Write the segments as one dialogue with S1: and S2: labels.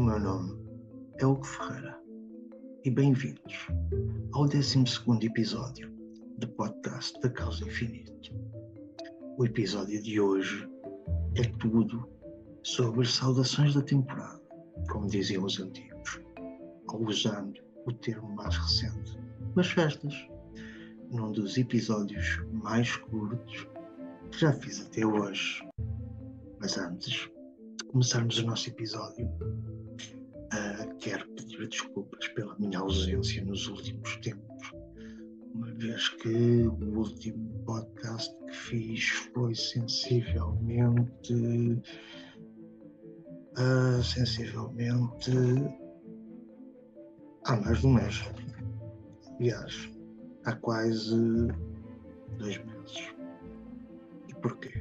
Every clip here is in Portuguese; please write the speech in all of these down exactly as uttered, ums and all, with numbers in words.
S1: meu nome é Hugo Ferreira e bem-vindos ao décimo segundo episódio do podcast da Causa Infinito. O episódio de hoje é tudo sobre as saudações da temporada, como diziam os antigos, ou usando o termo mais recente, das festas, num dos episódios mais curtos que já fiz até hoje. Mas antes de começarmos o nosso episódio, uh, quero pedir desculpas pela minha ausência nos últimos tempos, uma vez que o último podcast que fiz foi sensivelmente uh, sensivelmente há mais de um mês, aliás, há quase dois meses. E porquê?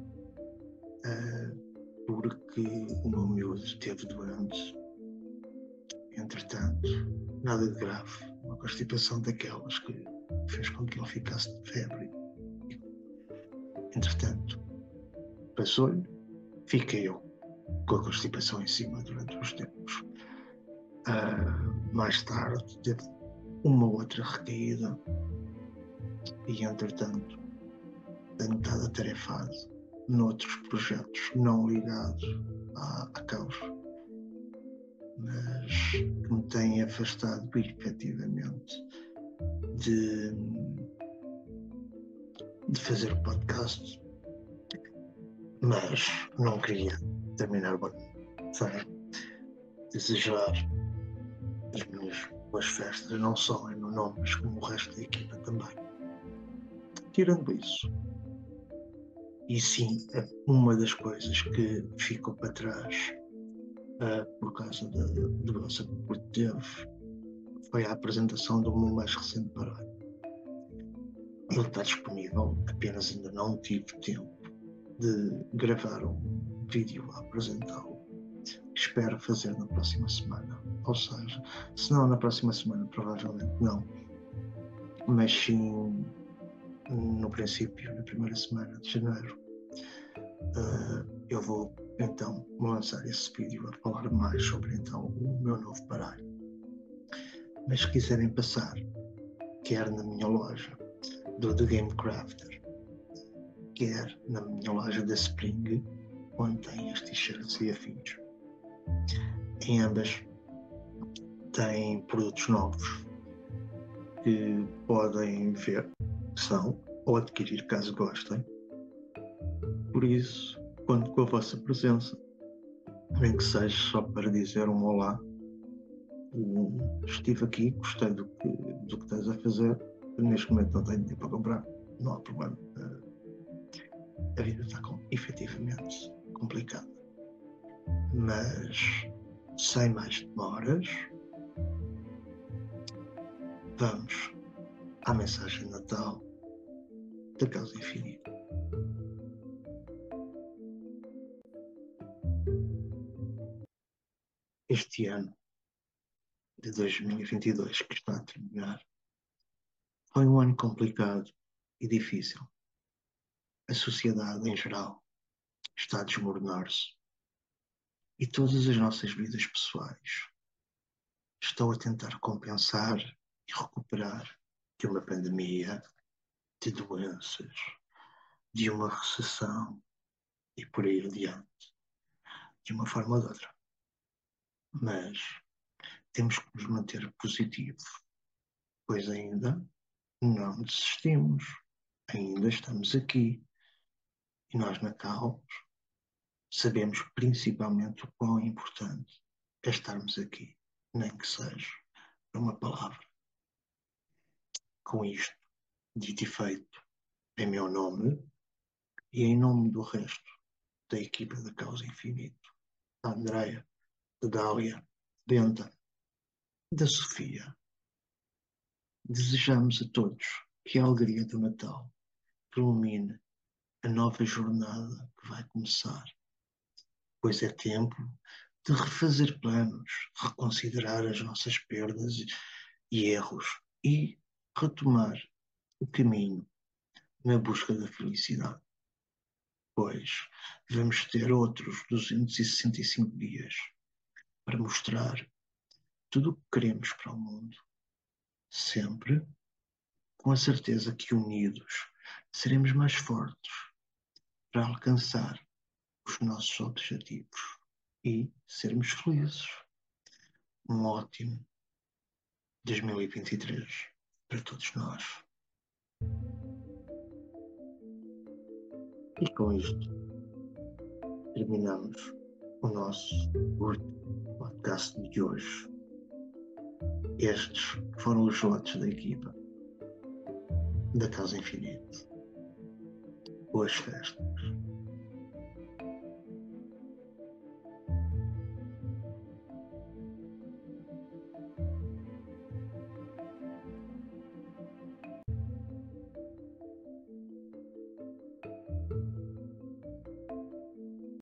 S1: Uh, porque o meu miúdo esteve doente. Entretanto, nada de grave, uma constipação daquelas que fez com que ele ficasse de febre. Entretanto, passou-lhe, fiquei eu com a constipação em cima durante uns tempos. Uh, mais tarde teve uma outra recaída e, entretanto, tenho estado atarefado noutros projetos não ligados à, à causa, mas que me têm afastado efetivamente de, de fazer o podcast. Mas não queria terminar sem desejar as minhas boas festas, não só em meu nome, mas como o resto da equipa também. Tirando isso, e sim, uma das coisas que ficou para trás uh, por causa da doença que teve foi a apresentação do meu mais recente baralho. Ele está disponível, apenas ainda não tive tempo de gravar um vídeo a apresentá-lo. Espero fazer na próxima semana, ou seja, se não na próxima semana, provavelmente não, mas sim no princípio, na primeira semana de janeiro. Uh, eu vou então lançar esse vídeo a falar mais sobre então o meu novo baralho. Mas se quiserem passar, quer na minha loja do The Game Crafter, quer na minha loja da Spring, onde tem as t-shirts e afins, em ambas tem produtos novos que podem ver, que são, ou adquirir caso gostem. Por isso, conto com a vossa presença, nem que seja só para dizer um olá. Estive aqui, gostei do que, do que estás a fazer. Neste momento não tenho dinheiro para comprar, não há problema. A vida está com, efetivamente complicada. Mas, sem mais demoras, vamos à mensagem de Natal da Causa Infinita. Este ano de dois mil e vinte e dois, que está a terminar, foi um ano complicado e difícil. A sociedade em geral está a desmoronar-se e todas as nossas vidas pessoais estão a tentar compensar e recuperar de uma pandemia, de doenças, de uma recessão e por aí adiante, de uma forma ou de outra. Mas temos que nos manter positivos, pois ainda não desistimos, ainda estamos aqui. E nós na Caos sabemos principalmente o quão importante é estarmos aqui, nem que seja por uma palavra. Com isto, dito e feito, em meu nome e em nome do resto da equipa da Causa Infinito, da Andreia, da Dália, Benta, da Sofia, desejamos a todos que a alegria do Natal ilumine a nova jornada que vai começar, pois é tempo de refazer planos, reconsiderar as nossas perdas e erros e retomar o caminho na busca da felicidade. Pois vamos ter outros duzentos e sessenta e cinco dias para mostrar tudo o que queremos para o mundo, sempre com a certeza que unidos seremos mais fortes para alcançar os nossos objetivos e sermos felizes. Um ótimo dois mil e vinte e três para todos nós. E com isto terminamos o nosso podcast de hoje. Estes foram os votos da equipa da Casa Infinita. Boas festas.